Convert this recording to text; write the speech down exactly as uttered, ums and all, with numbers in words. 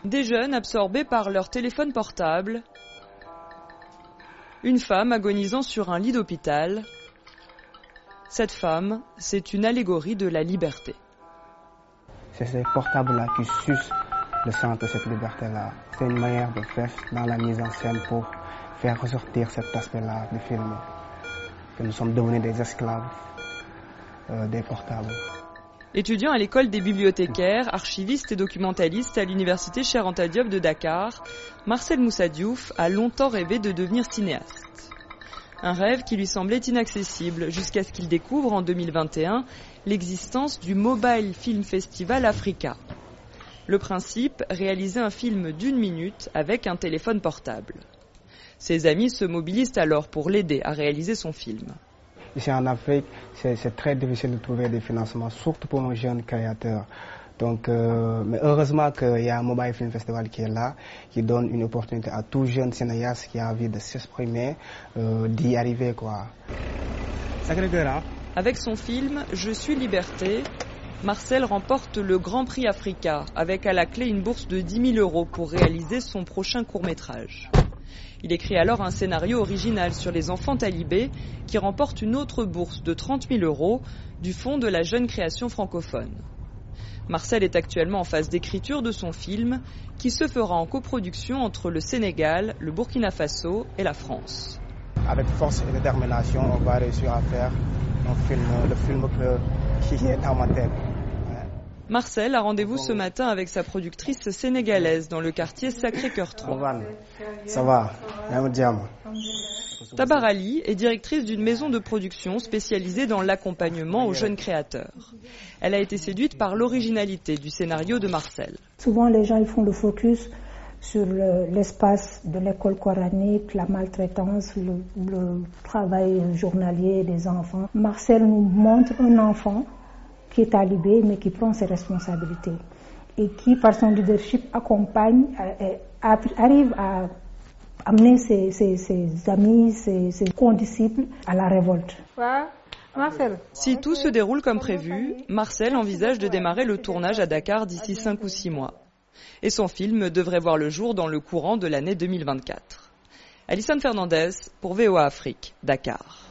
Des jeunes absorbés par leur téléphone portable, une femme agonisant sur un lit d'hôpital. Cette femme, c'est une allégorie de la liberté. C'est ces portables-là qui sucent le sens de cette liberté-là. C'est une manière de faire dans la mise en scène pour faire ressortir cet aspect-là du film. Que nous sommes devenus des esclaves euh, des portables. Étudiant à l'école des bibliothécaires, archiviste et documentaliste à l'université Cheikh Anta Diop de Dakar, Marcel Moussa Diouf a longtemps rêvé de devenir cinéaste. Un rêve qui lui semblait inaccessible jusqu'à ce qu'il découvre en deux mille vingt et un l'existence du Mobile Film Festival Africa. Le principe, réaliser un film d'une minute avec un téléphone portable. Ses amis se mobilisent alors pour l'aider à réaliser son film. Ici en Afrique, c'est très difficile de trouver des financements, surtout pour nos jeunes créateurs. Donc, euh, mais heureusement qu'il y a un Mobile Film Festival qui est là, qui donne une opportunité à tout jeune cinéaste qui a envie de s'exprimer, euh, d'y arriver, quoi. Avec son film « Je suis liberté », Marcel remporte le Grand Prix Africa, avec à la clé une bourse de dix mille euros pour réaliser son prochain court-métrage. Il écrit alors un scénario original sur les enfants talibés qui remporte une autre bourse de trente mille euros du Fonds de la jeune création francophone. Marcel est actuellement en phase d'écriture de son film qui se fera en coproduction entre le Sénégal, le Burkina Faso et la France. Avec force et détermination, on va réussir à faire un film, le film que, qui est dans ma tête. Marcel a rendez-vous ce matin avec sa productrice sénégalaise dans le quartier Sacré-Cœur trois. Ça va, Tabar Ali est directrice d'une maison de production spécialisée dans l'accompagnement aux jeunes créateurs. Elle a été séduite par l'originalité du scénario de Marcel. Souvent les gens ils font le focus sur l'espace le, de l'école coranique, la maltraitance, le, le travail journalier des enfants. Marcel nous montre un enfant qui est talibé mais qui prend ses responsabilités et qui par son leadership accompagne, et arrive à amener ses, ses, ses amis, ses, ses condisciples à la révolte. Si tout se déroule comme prévu, Marcel envisage de démarrer le tournage à Dakar d'ici cinq ou six mois. Et son film devrait voir le jour dans le courant de l'année deux mille vingt-quatre. Alison Fernandez pour V O A Afrique, Dakar.